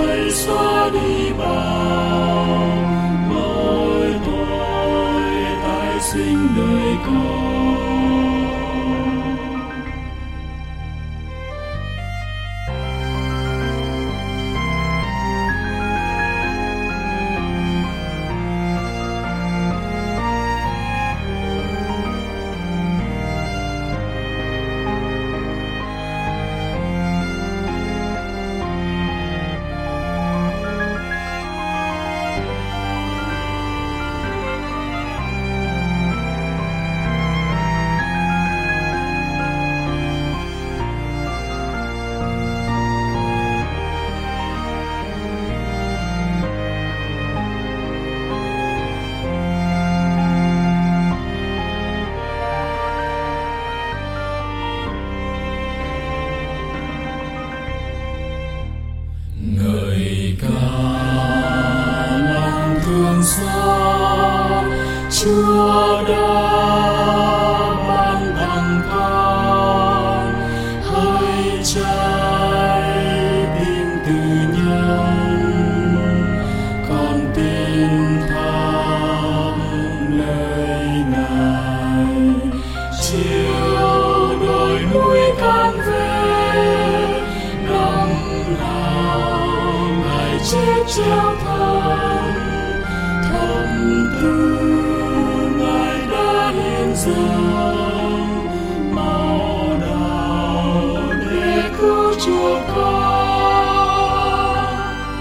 tẩy xóa đi bao lỗi tội tái sinh đời con. Ngợi ca lòng thương xót Chúa đã ban tặng con, hỡi trái tim từ nhân con tin thăm lời Ngài. Chiều đồi núi can về năm nào Ngài chết treo thân, thâm tư Ngài đã hiến dâng máu đào để cứu chuộc con.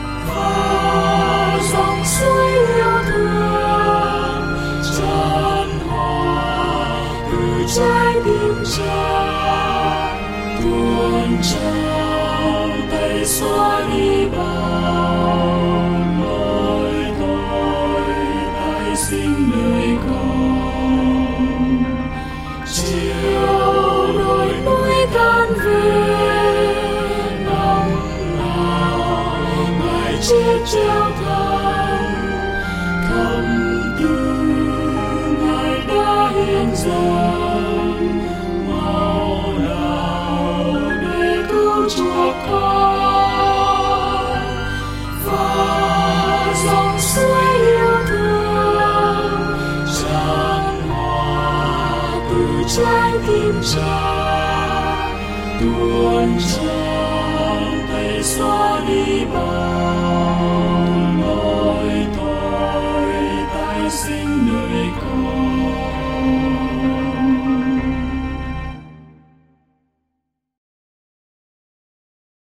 Và dòng suối yêu thương tràn hòa từ trái tim Cha, tuôn tràn tẩy xóa đi bao lỗi tội tái sinh đời con. Chiều đồi núi can về năm nào Ngài chết treo thân, thâm tư Ngài đã hiến dâng máu đào để cứu chuộc con. Và dòng suối yêu thương tràn hòa từ trái tim Cha, tuôn tràn tẩy xóa đi bao